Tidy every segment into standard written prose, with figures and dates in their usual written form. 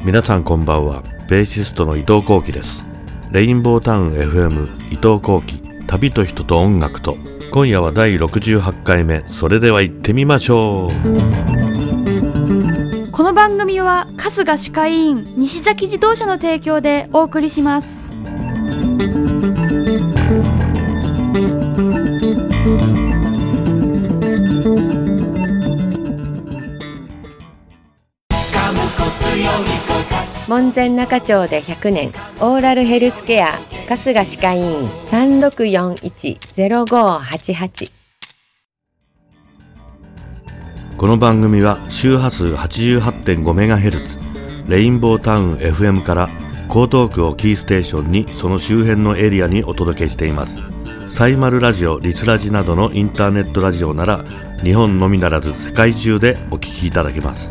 皆さんこんばんは。ベーシストの伊藤幸喜です。レインボータウン FM 伊藤幸喜、旅と人と音楽と。今夜は第68回目。それでは行ってみましょう。 この番組は春日歯科医院西崎自動車の提供でお送りします。 門前仲町で100年オーラルヘルスケア春日歯科医院 3641-0588。 この番組は周波数 88.5MHz レインボータウン FM から江東区をキーステーションにその周辺のエリアにお届けしています。サイマルラジオ、リスラジなどのインターネットラジオなら日本のみならず世界中でお聞きいただけます。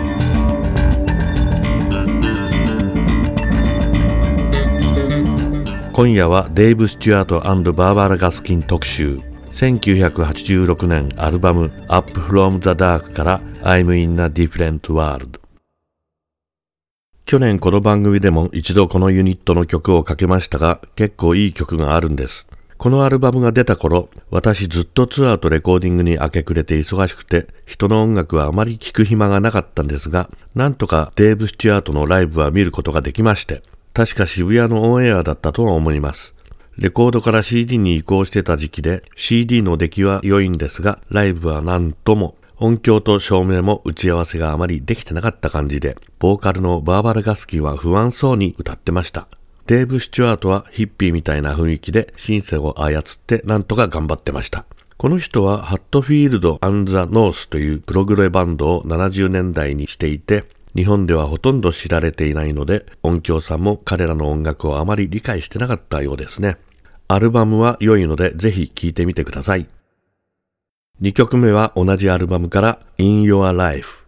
今夜はデイブ・スチュアート&バーバラ・ガスキン特集。1986年アルバム Up From the Dark から I'm in a Different World。 去年この番組でも一度このユニットの曲をかけましたが、結構いい曲があるんです。このアルバムが出た頃、私ずっとツアーとレコーディングに明け暮れて忙しくて、人の音楽はあまり聴く暇がなかったんですが、なんとかデーブ・スチュアートのライブは見ることができまして、確か渋谷のオンエアだったとは思います。レコードから CD に移行してた時期で CD の出来は良いんですが、ライブはなんとも音響と照明も打ち合わせがあまりできてなかった感じで、ボーカルのバーバラ・ガスキンは不安そうに歌ってました。デーブ・スチュアートはヒッピーみたいな雰囲気でシンセを操ってなんとか頑張ってました。この人はハットフィールド・アン・ザ・ノースというプログレバンドを70年代にしていて、日本ではほとんど知られていないので、音響さんも彼らの音楽をあまり理解してなかったようですね。アルバムは良いのでぜひ聴いてみてください。2曲目は同じアルバムから In Your Life。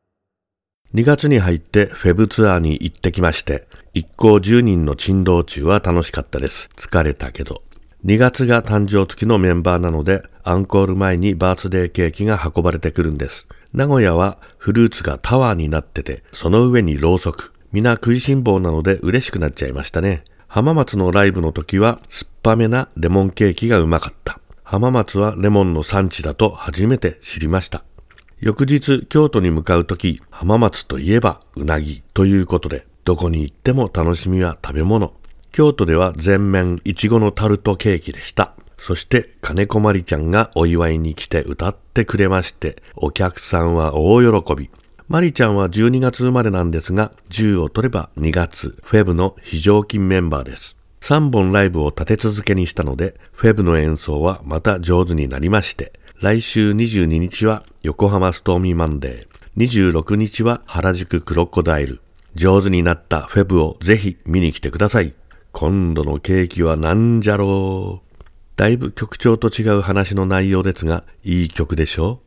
2月に入ってフェブツアーに行ってきまして、一行10人の珍道中は楽しかったです。疲れたけど。2月が誕生月のメンバーなので、アンコール前にバースデーケーキが運ばれてくるんです。名古屋はフルーツがタワーになってて、その上にろうそく。みんな食いしん坊なので嬉しくなっちゃいましたね。浜松のライブの時は酸っぱめなレモンケーキがうまかった。浜松はレモンの産地だと初めて知りました。翌日京都に向かう時、浜松といえばうなぎということで、どこに行っても楽しみは食べ物。京都では全面いちごのタルトケーキでした。そして金子まりちゃんがお祝いに来て歌ってくれまして、お客さんは大喜び。まりちゃんは12月生まれなんですが、10を取れば2月、フェブの非常勤メンバーです。3本ライブを立て続けにしたので、フェブの演奏はまた上手になりまして、来週22日は横浜ストーミーマンデー、26日は原宿クロコダイル。上手になったフェブをぜひ見に来てください。今度のケーキはなんじゃろう。だいぶ曲調と違う話の内容ですが、いい曲でしょ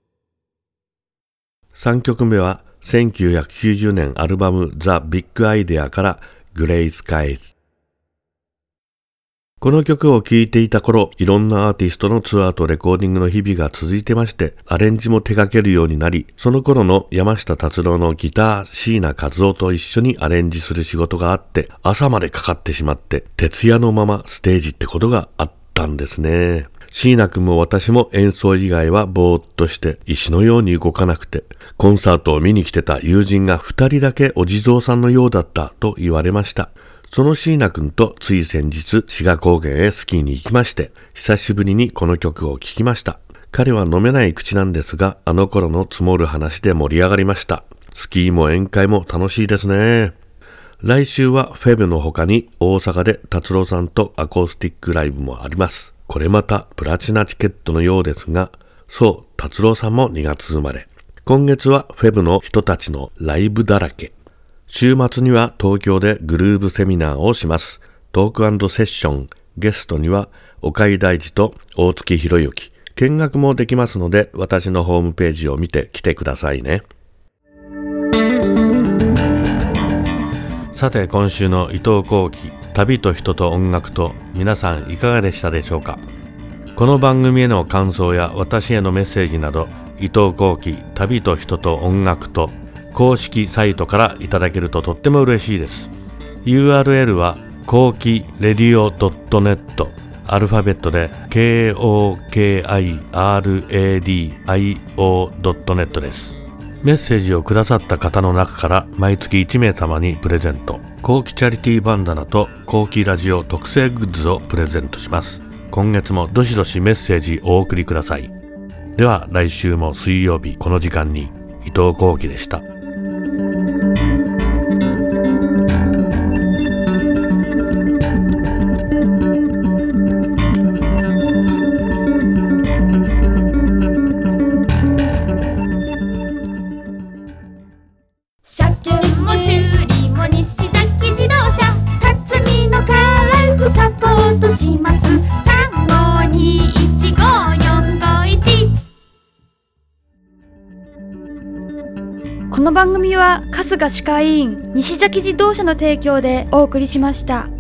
う。3曲目は1990年アルバム The Big Idea からグレイスカイズ。この曲を聴いていた頃、いろんなアーティストのツアーとレコーディングの日々が続いてまして、アレンジも手掛けるようになり、その頃の山下達郎のギター椎名和夫と一緒にアレンジする仕事があって、朝までかかってしまって、徹夜のままステージってことがあったんですね。椎名くんも私も演奏以外はぼーっとして石のように動かなくて、コンサートを見に来てた友人が2人だけお地蔵さんのようだったと言われました。その椎名くんとつい先日志賀高原へスキーに行きまして、久しぶりにこの曲を聴きました。彼は飲めない口なんですが、あの頃の積もる話で盛り上がりました。スキーも宴会も楽しいですね。来週はフェブの他に大阪で達郎さんとアコースティックライブもあります。これまたプラチナチケットのようですが、そう、達郎さんも2月生まれ。今月はフェブの人たちのライブだらけ。週末には東京でグルーブセミナーをします。トーク&セッション。ゲストには岡井大二と大月博之。見学もできますので、私のホームページを見て来てくださいね。さて今週の伊藤幸喜、旅と人と音楽と、皆さんいかがでしたでしょうか。この番組への感想や私へのメッセージなど、伊藤幸喜、旅と人と音楽と、 公式サイトからいただけるととっても嬉しいです。 URL はコウキレディオ .net、 アルファベットで KOKIRADIO.net です。メッセージをくださった方の中から毎月1名様にプレゼント、コウキチャリティーバンダナとコウキラジオ特製グッズをプレゼントします。今月もどしどしメッセージお送りください。では来週も水曜日この時間に、伊藤幸喜でした。 車検も修理も西崎自動車、辰巳のカラーフサポートします。35215451。 この番組は春日歯科医院西崎自動車の提供でお送りしました。